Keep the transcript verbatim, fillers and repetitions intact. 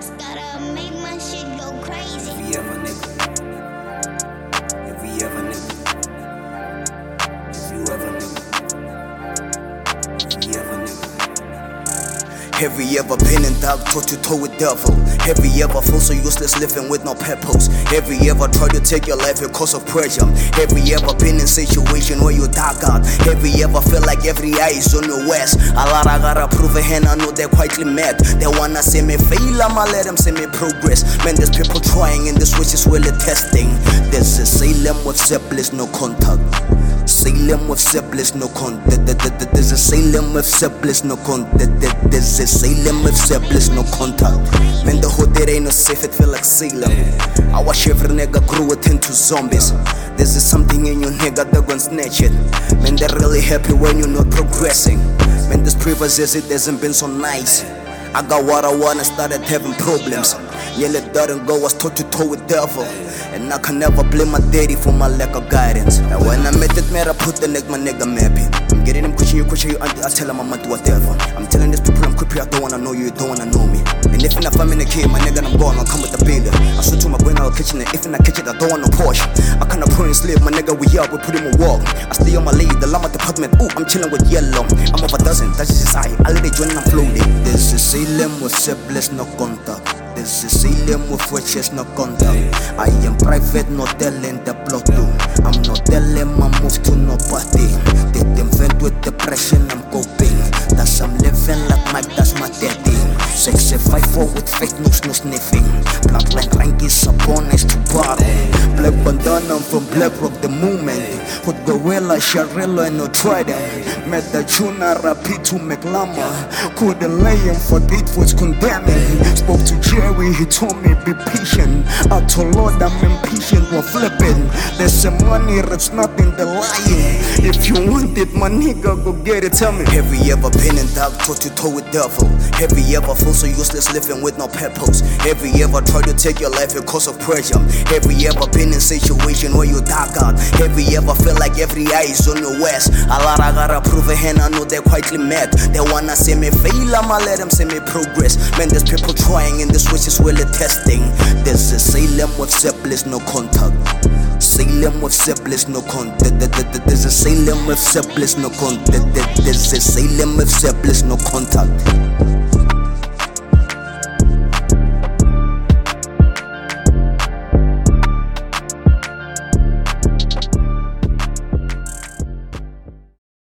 Just gotta make my shit go crazy. If we ever nigga, if we ever nigga, if you ever nigga, if we ever nigga. Have you ever been in dark, toe to toe with devil? Have you ever felt so useless living with no purpose? Have you ever tried to take your life because of pressure? Have you ever been in a situation where you dark out? Have you ever felt like every eye is on your west? A lot I gotta prove it and I know they're quietly mad. They wanna see me fail, I'ma let them see me progress. Man, there's people trying and this which is really testing. There's a Salem with Zeppelins, no contact. Salem with Zeppelins, no contact. There's a Salem with Zeppelins, no contact. There's a Salem with Zeppelins, no contact. Man, the hood there ain't no safe, it feel like Salem. I watch every nigga grow it into zombies. There's something in your nigga that gon' snatch it. Man, they're really happy when you're not progressing. Man, this previous years it hasn't been so nice. I got what I want and started having problems. Yeah, let that and go, was toe to toe with devil. And I can never blame my daddy for my lack of guidance. And when I met that man, I put the neck, my nigga mappy. I'm getting him cushy, you cushy, you I tell him I'm do whatever. I'm telling these people I'm creepy, I don't wanna know you, you don't wanna know me. And if I'm in a kid, my nigga, I'm gone, I'll come with the builder. I shoot to my brain out of kitchen, and if I catch it, I don't want no Porsche. I kinda put in sleep, my nigga, we up, we put him a walk. I stay on my lead, the llama department, ooh, I'm chilling with yellow. I'm over a dozen, that's just I, I let it join and I'm floating. This is Salem with Zeppelins, no contact. This is Salem with witches, no contact. I am private, not telling the plot to. I'm not telling my move to nobody. Did them vent with depression, I'm coping. That's I'm living like Mike, that's my daddy. six five four with fake news, no sniffing. Bloodline rank is upon us to bottle. Black bandana from Black Rock, the movement. Hood gorilla, Sharilla, and no trident. Met the tuna, rapid to McLama. Couldn't lay him for eight was condemning. Spoke to Jerry, he told me be patient. I told Lord I'm impatient, we're flipping. There's some money, it's not in the lying. If you want it, my nigga, go get it, tell me. Have you ever been in dark, toe to toe with devil? Have you ever felt so useless living with no purpose? Have you ever tried to take your life because of pressure? Have you ever been in a situation where you dark out? Have you ever felt like every eye is on your west? A lot I gotta prove it and I know they're quietly mad. They wanna see me fail, I'ma let them see me progress. Man, there's people trying and this which is really testing. There's a Salem with Zeppelins, no contact. Salem with Zeppelins, no contact. There's a Salem with Zeppelins, no contact. There's a Salem with Zeppelins, no contact.